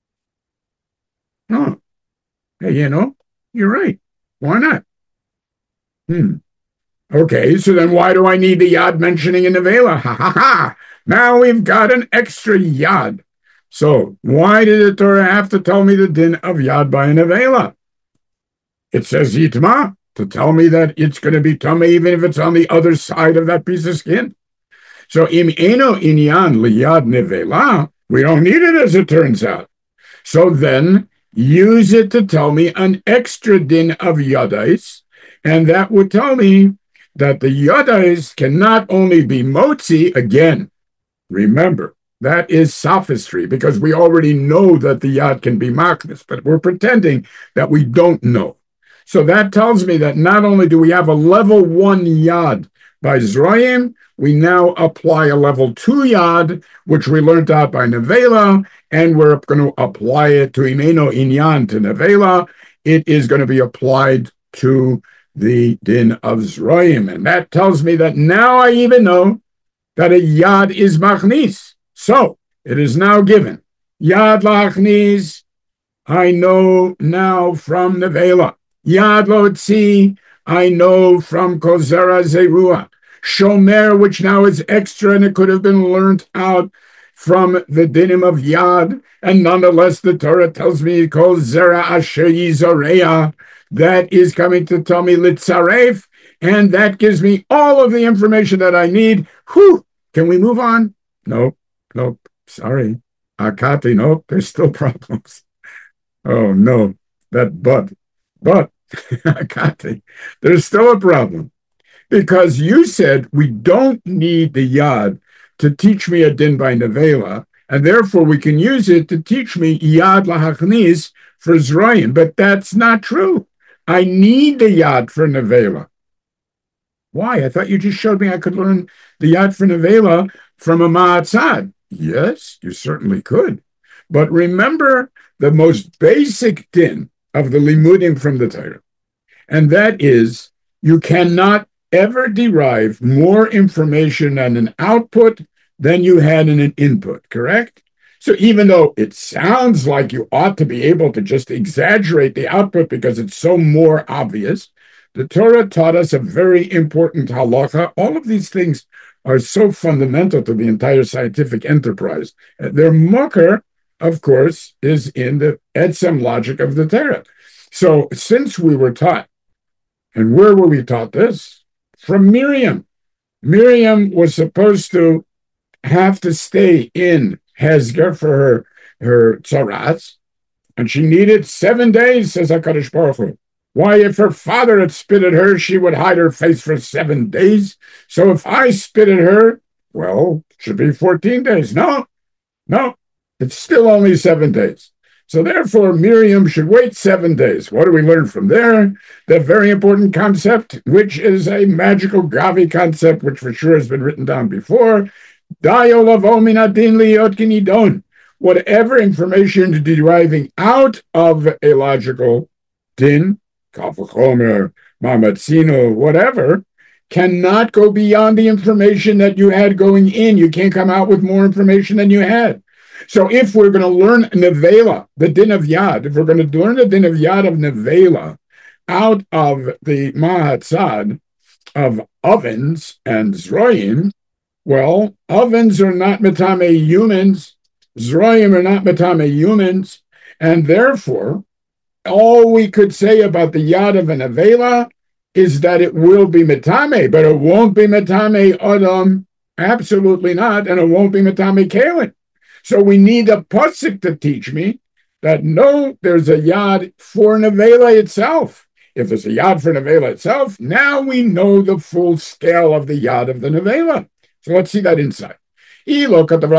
Oh, hey, you're right. Why not? Okay, so then why do I need the yad mentioning in nevela? Ha ha ha! Now we've got an extra yad. So why did the Torah have to tell me the din of yad by nevela? It says yitma to tell me that it's going to be tummy even if it's on the other side of that piece of skin. So im eno inyan liyad nevela, we don't need it as it turns out. So then use it to tell me an extra din of yadais, and that would tell me that the yadais can not only be motzi, again, remember, that is sophistry, because we already know that the yad can be maknis, but we're pretending that we don't know. So that tells me that not only do we have a level 1 yad by Zroim, we now apply a level 2 yad, which we learned out by Nevela, and we're going to apply it to Imeno Inyan to Nevela. It is going to be applied to the din of Zroim. And that tells me that now I even know that a yad is machnis. So it is now given. Yad lachnis, I know now from Nevela. Yad lotzi, I know from Kozera Zerua. Shomer, which now is extra, and it could have been learned out from the dinim of Yad, and nonetheless the Torah tells me Kozera Asher Yizoreya, that is coming to tell me Litzaref, and that gives me all of the information that I need. Whew! Can we move on? Nope. Sorry. Akati, nope. There's still problems. Oh, no. But, Akati, there's still a problem. Because you said we don't need the yad to teach me a din by nevela, and therefore we can use it to teach me yad lahachnis for Zroim. But that's not true. I need the yad for nevela. Why? I thought you just showed me I could learn the yad for nevela from a ma'atzad. Yes, you certainly could. But remember the most basic din of the limudim from the Torah, and that is you cannot ever derive more information on an output than you had in an input, correct? So even though it sounds like you ought to be able to just exaggerate the output because it's so more obvious, the Torah taught us a very important halacha. All of these things are so fundamental to the entire scientific enterprise. Their mucker, of course, is in the etzem logic of the Torah. So since we were taught, and where were we taught this? From Miriam. Miriam was supposed to have to stay in Hezger for her tzarats, and she needed 7 days, says HaKadosh Baruch Hu. Why, if her father had spit at her, she would hide her face for 7 days. So if I spit at her, well, it should be 14 days. No, it's still only 7 days. So therefore, Miriam should wait 7 days. What do we learn from there? The very important concept, which is a magical Gavi concept, which for sure has been written down before. Whatever information deriving out of a logical din, Kalfachomer, Mamatzino, whatever, cannot go beyond the information that you had going in. You can't come out with more information than you had. So if we're going to learn Nevela, the din of Yad, if we're going to learn the din of Yad of Nevela out of the Mahatzad of ovens and Zroim, well, ovens are not metame humans, Zroim are not metame humans, and therefore, all we could say about the Yad of an Nevela is that it will be metame, but it won't be metame Adam, absolutely not, and it won't be metame Kalin. So we need a pasuk to teach me that no, there's a yad for nevela itself. If there's a yad for nevela itself, now we know the full scale of the yad of the nevela. So let's see that inside. If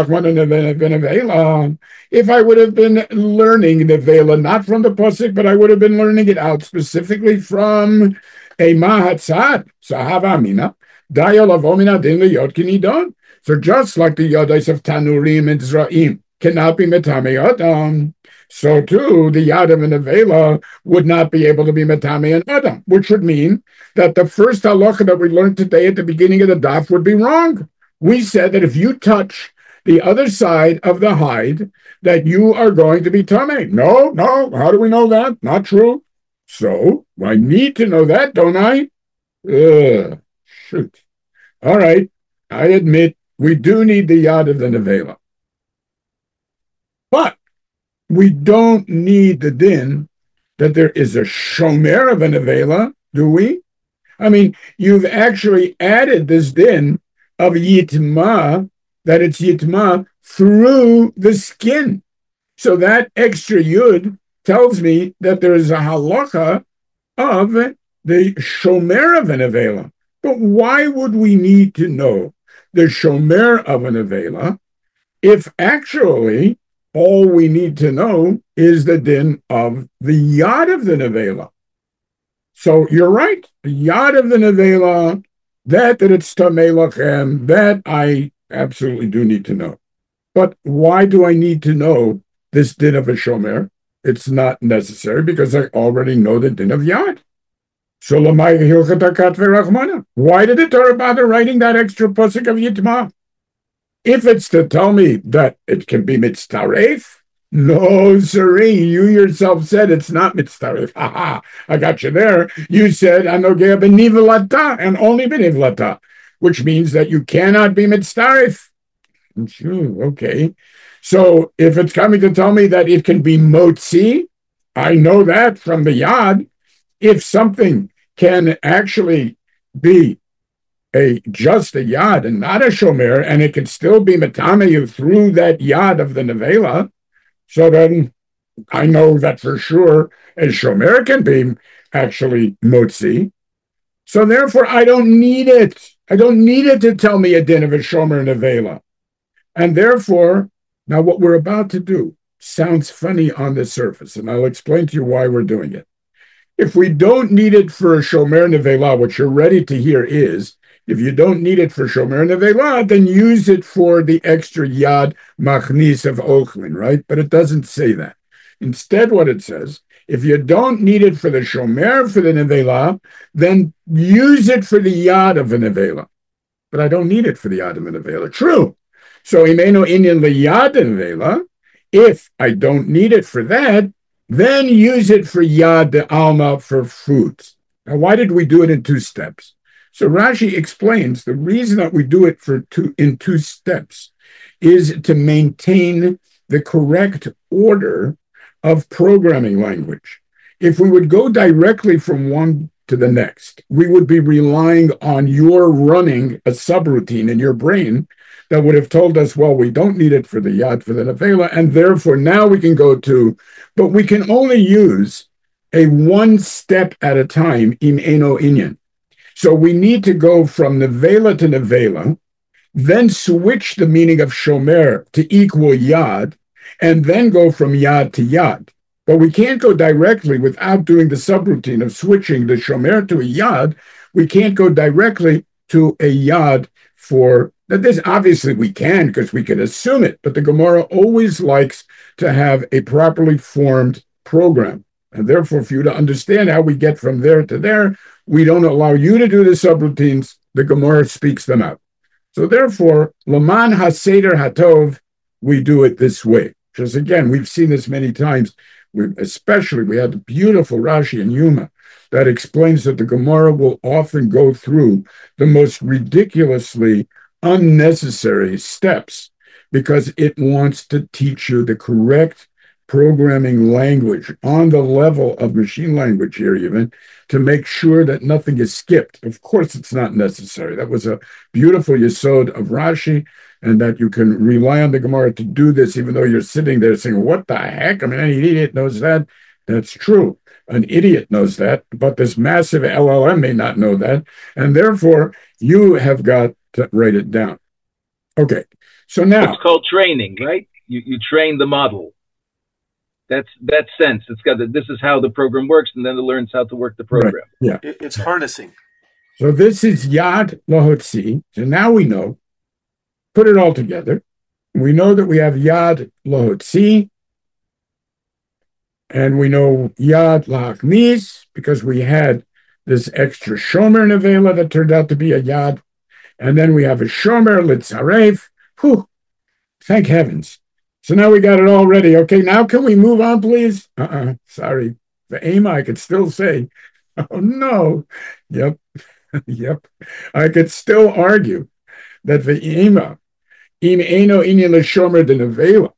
I would have been learning nevela not from the pasuk, but I would have been learning it out specifically from a mahatzad, sahava amina, dayol avomina din liyot kinidon. So just like the yadais of Tanurim and Zra'im cannot be metame Adam, so too the yad of an Nevela would not be able to be metame an Adam, which would mean that the first halacha that we learned today at the beginning of the daf would be wrong. We said that if you touch the other side of the hide, that you are going to be tame. No, how do we know that? Not true. So I need to know that, don't I? Shoot. All right, I admit we do need the yad of the nevela. But we don't need the din that there is a shomer of a nevela, do we? I mean, you've actually added this din of yitma, that it's yitma through the skin. So that extra yud tells me that there is a halacha of the shomer of an avela. But why would we need to know the shomer of an avela if actually all we need to know is the din of the yad of the nevela? So you're right. The yad of the nevela, that it's tamei lachem, that I absolutely do need to know. But why do I need to know this din of a shomer? It's not necessary because I already know the din of yad. So why did the Torah bother writing that extra pasuk of Yitma? If it's to tell me that it can be mitzaref, no, siree, you yourself said it's not mitzaref. Ha, I got you there. You said anogea b'nivlata and only b'nivlata, which means that you cannot be mitzaref. Okay. So if it's coming to tell me that it can be motzi, I know that from the yad. If something can actually be just a yad and not a shomer, and it can still be metameyu through that yad of the nevela, so then I know that for sure a shomer can be actually motzi. So therefore, I don't need it. I don't need it to tell me a din of a shomer nevela. And therefore, now what we're about to do sounds funny on the surface, and I'll explain to you why we're doing it. If we don't need it for a shomer nevela, what you're ready to hear is, if you don't need it for shomer nevela, then use it for the extra yad machnis of ochlin, right? But it doesn't say that. Instead, what it says, if you don't need it for the shomer for the nevela, then use it for the yad of the nevela. But I don't need it for the yad of the nevela. True. So imeno inyan liyad nevela. If I don't need it for that, then use it for yad de alma for foods. Now, why did we do it in two steps? So Rashi explains the reason that we do it in two steps is to maintain the correct order of programming language. If we would go directly from one to the next, we would be relying on your running a subroutine in your brain that would have told us, well, we don't need it for the yad, for the nevela, and therefore now we can go to, but we can only use a one step at a time in eno inyan. So we need to go from nevela to nevela, then switch the meaning of shomer to equal yad, and then go from yad to yad. But we can't go directly without doing the subroutine of switching the shomer to a yad. We can't go directly to a yad for that. This obviously we can because we can assume it, but the Gemara always likes to have a properly formed program. And therefore, for you to understand how we get from there to there, we don't allow you to do the subroutines. The Gemara speaks them out. So therefore, Laman HaSeder HaTov, we do it this way. Because again, we've seen this many times. We had the beautiful Rashi and Yuma that explains that the Gemara will often go through the most ridiculously unnecessary steps because it wants to teach you the correct programming language on the level of machine language here, even to make sure that nothing is skipped. Of course, it's not necessary. That was a beautiful yesod of Rashi, and that you can rely on the Gemara to do this, even though you're sitting there saying, what the heck? I mean, any idiot knows that. That's true. An idiot knows that, but this massive LLM may not know that, and therefore you have got to write it down. Okay, so now it's called training, right? You train the model. That's that sense. It's got this is how the program works, and then it learns how to work the program. Right. Yeah, it's harnessing. So this is Yad Lahotzi. So now we know. Put it all together. We know that we have Yad Lahotzi, and we know Yad Lahachnis because we had this extra Shomer Nevela that turned out to be a Yad, and then we have a Shomer Litzaref. Whew! Thank heavens. So now we got it all ready. Okay, now can we move on, please? Sorry. The aim I could still say, oh no. Yep. Yep. I could still argue that the ema, im eno inyan l'shomer de nevela.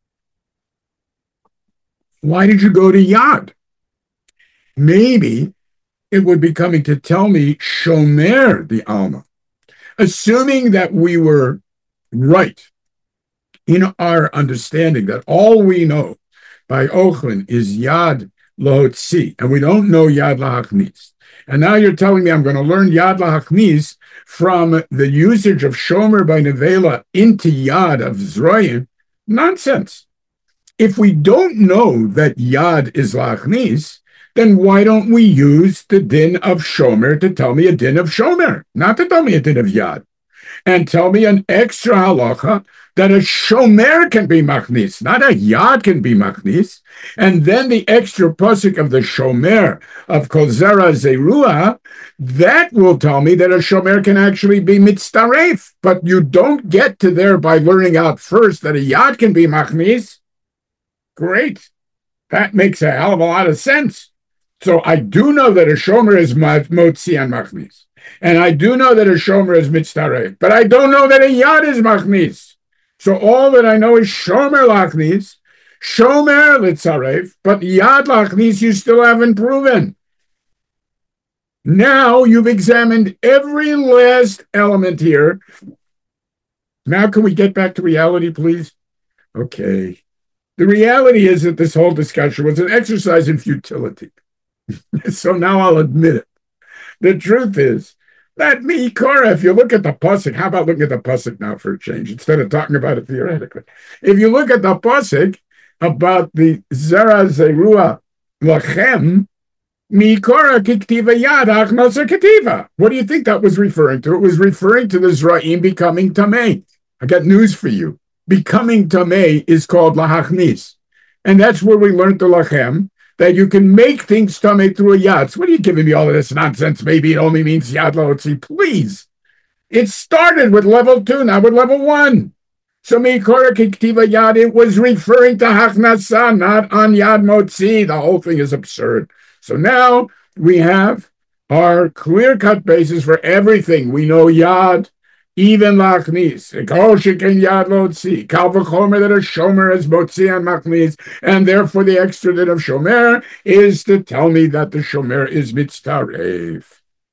Why did you go to Yad? Maybe it would be coming to tell me shomer the alma. Assuming that we were right, in our understanding that all we know by Ochlin is Yad Lahotzi, and we don't know Yad Lahachnis. And now you're telling me I'm going to learn Yad Lahachnis from the usage of Shomer by Nevela into Yad of Zroyim? Nonsense. If we don't know that Yad is Lahachnis, then why don't we use the din of Shomer to tell me a din of Shomer, not to tell me a din of Yad? And tell me an extra halacha that a shomer can be machnis, not a yad can be machnis. And then the extra pasuk of the shomer of kol zera zerua, that will tell me that a shomer can actually be mitztaref. But you don't get to there by learning out first that a yad can be machnis. Great. That makes a hell of a lot of sense. So I do know that a shomer is motzi and machnis. And I do know that a shomer is mitztaref, but I don't know that a yad is machnis. So all that I know is shomer lachnis, shomer litzaref, but yad lachnis you still haven't proven. Now you've examined every last element here. Now can we get back to reality, please? Okay. The reality is that this whole discussion was an exercise in futility. So now I'll admit it. The truth is that Mikora, if you look at the pasuk, how about looking at the pasuk now for a change, instead of talking about it theoretically? If you look at the pasuk about the Zera Zerua Lachem, Mikora Kiktiva Yad Achnosa Ketiva. What do you think that was referring to? It was referring to the Zra'im becoming Tameh. I got news for you. Becoming Tameh is called Lahachnis. And that's where we learned the Lachem, that you can make things tamei through a yad. So what are you giving me all of this nonsense? Maybe it only means yad lahotzi. Please. It started with level 2, not with level 1. So mikora kiktiva yad, it was referring to hachnasa, not on yad motzi. The whole thing is absurd. So now we have our clear-cut basis for everything. We know yad, even lachnis. Kol sheken yad lotzi. Kal v'chomer that a shomer is motzi and machnis, and therefore the extra din of shomer is to tell me that the shomer is mitztaref.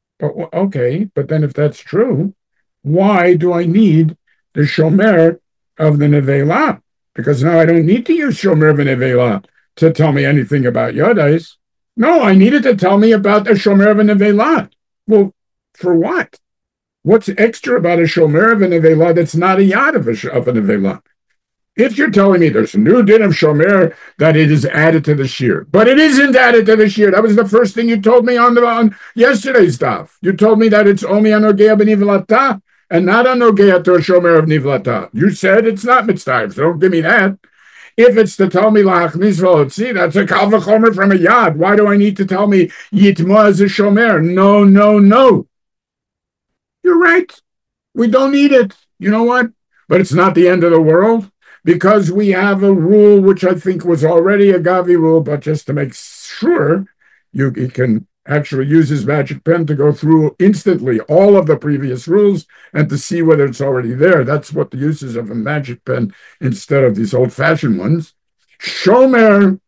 Okay, but then if that's true, why do I need the shomer of the nevela? Because now I don't need to use shomer of a nevela to tell me anything about yodais. No, I needed to tell me about the shomer of a nevela. Well, for what? What's extra about a shomer of a nevela that's not a yad of a nevela? If you're telling me there's a new din of shomer that it is added to the shir, but it isn't added to the shir. That was the first thing you told me on yesterday's stuff. You told me that it's only on Nogea b'nivlata and not on Nogea to a shomer of nivlata. You said it's not mitzvah, so don't give me that. If it's to tell me lahachnis v'lotzi, that's a kal v'chomer from a yad. Why do I need to tell me yitma is a shomer? No, no, no. You're right. We don't need it. You know what? But it's not the end of the world, because we have a rule which I think was already a Gavi rule, but just to make sure, he can actually use his magic pen to go through instantly all of the previous rules and to see whether it's already there. That's what the use is of a magic pen instead of these old-fashioned ones. Shomer,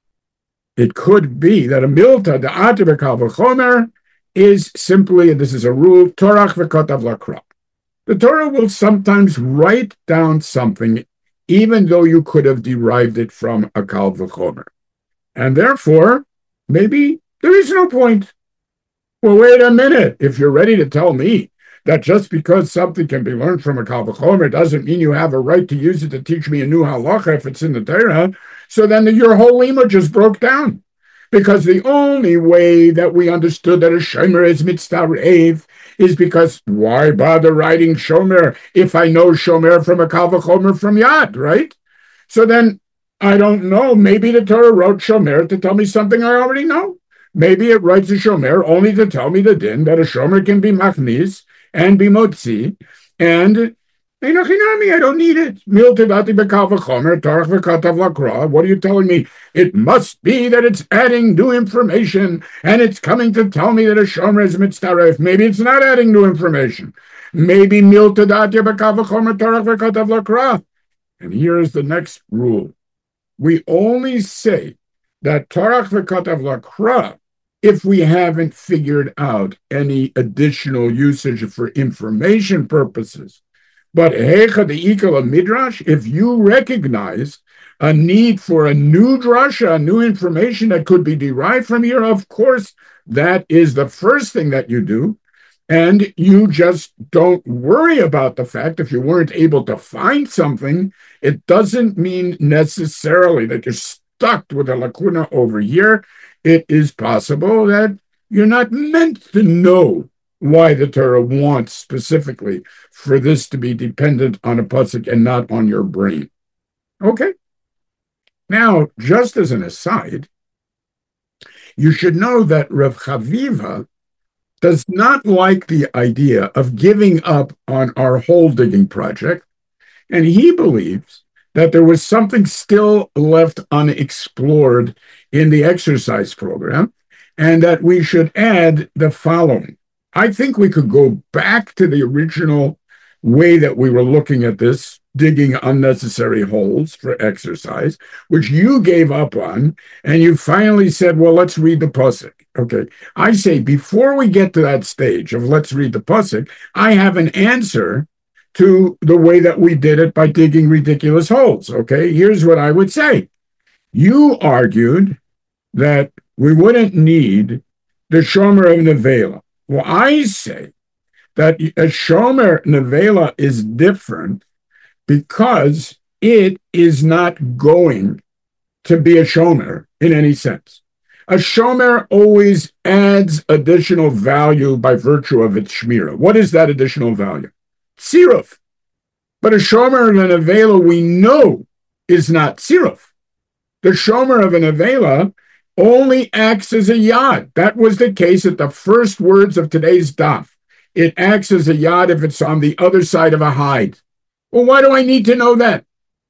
it could be that a milta, the atibekal v'chomer, is simply, and this is a rule, torach v'kotav lakra. The Torah will sometimes write down something even though you could have derived it from a kal v'chomer. And therefore, maybe there is no point. Well, wait a minute. If you're ready to tell me that just because something can be learned from a kal v'chomer doesn't mean you have a right to use it to teach me a new halacha if it's in the Torah, so then your whole lima just broke down. Because the only way that we understood that a shomer is mitztarev is because why bother writing shomer if I know shomer from a kal v'chomer from yad, right? So then, I don't know, maybe the Torah wrote shomer to tell me something I already know. Maybe it writes a shomer only to tell me the din that a shomer can be machnis and be motzi, and I don't need it. What are you telling me? It must be that it's adding new information and it's coming to tell me that a shomer is mitztaref. Maybe it's not adding new information. Maybe and here is the next rule. We only say that Torah v'katav lakra if we haven't figured out any additional usage for information purposes. But Hecha Deikala Midrash, if you recognize a need for a new drasha, new information that could be derived from here, of course, that is the first thing that you do. And you just don't worry about the fact if you weren't able to find something, it doesn't mean necessarily that you're stuck with a lacuna over here. It is possible that you're not meant to know why the Torah wants specifically for this to be dependent on a pasuk and not on your brain. Okay. Now, just as an aside, you should know that Rav Chaviva does not like the idea of giving up on our hole digging project, and he believes that there was something still left unexplored in the exercise program, and that we should add the following. I think we could go back to the original way that we were looking at this, digging unnecessary holes for exercise, which you gave up on, and you finally said, well, let's read the pasuk. Okay, I say before we get to that stage of let's read the pasuk, I have an answer to the way that we did it by digging ridiculous holes. Okay, here's what I would say. You argued that we wouldn't need the Shomer of Nevela. Well, I say that a Shomer Nevela is different because it is not going to be a Shomer in any sense. A Shomer always adds additional value by virtue of its Shmira. What is that additional value? Siruf. But a Shomer of an Avela we know is not Siruf. The Shomer of an Avela only acts as a yad. That was the case at the first words of today's daf. It acts as a yad if it's on the other side of a hide. Well, why do I need to know that?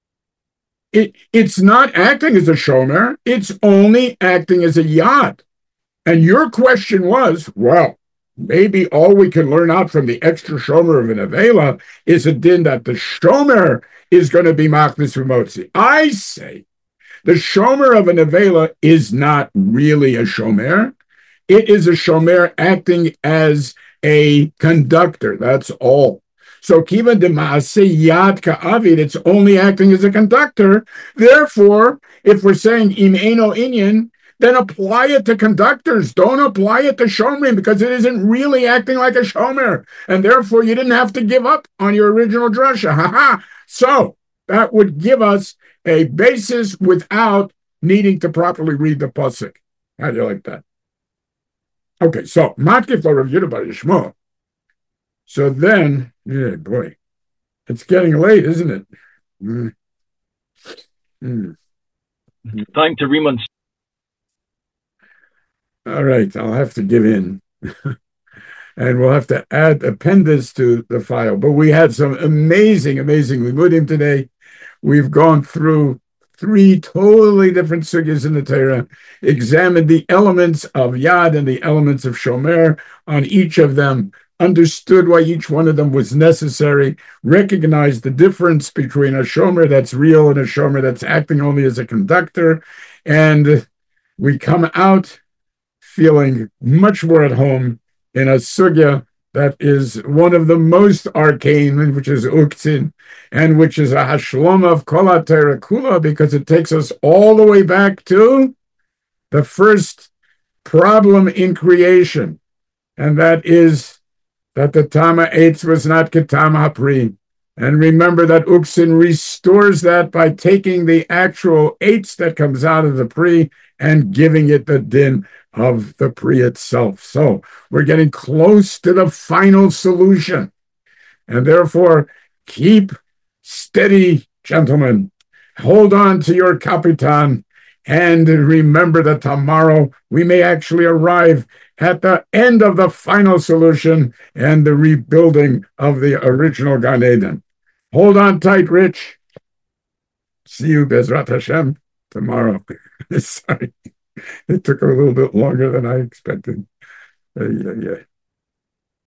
It's not acting as a shomer. It's only acting as a yad. And your question was, well, maybe all we can learn out from the extra shomer of an avela is a din that the shomer is going to be machnis remotzi. I say the shomer of an avela is not really a shomer. It is a shomer acting as a conductor. That's all. So kiva de maaseh yad ka'avid, it's only acting as a conductor. Therefore, if we're saying im eno inyan, then apply it to conductors. Don't apply it to shomrim because it isn't really acting like a shomer. And therefore, you didn't have to give up on your original drasha. So that would give us a basis without needing to properly read the pasuk. How do you like that? Okay, so matkif Rav Yehuda bar Yishmael. So then, yeah, boy, it's getting late, isn't it? Time to remunch. All right, I'll have to give in. And we'll have to add appendix to the file. But we had some amazing limudim today. We've gone through 3 totally different sugyas in the Torah, examined the elements of Yad and the elements of Shomer on each of them, understood why each one of them was necessary, recognized the difference between a Shomer that's real and a Shomer that's acting only as a conductor, and we come out feeling much more at home in a sugya that is one of the most arcane, which is Uktzin, and which is a hashloma of Kol HaTorah Kula, because it takes us all the way back to the first problem in creation, and that is that the Tama Eitz was not Ketama HaPri. And remember that Uktzin restores that by taking the actual Eitz that comes out of the Pri and giving it the din of the Pri itself. So we're getting close to the final solution. And therefore, keep steady, gentlemen. Hold on to your Capitan. And remember that tomorrow we may actually arrive at the end of the final solution and the rebuilding of the original Gan Eden. Hold on tight, Rich. See you, Bezrat Hashem, tomorrow. Sorry, it took a little bit longer than I expected. Yeah.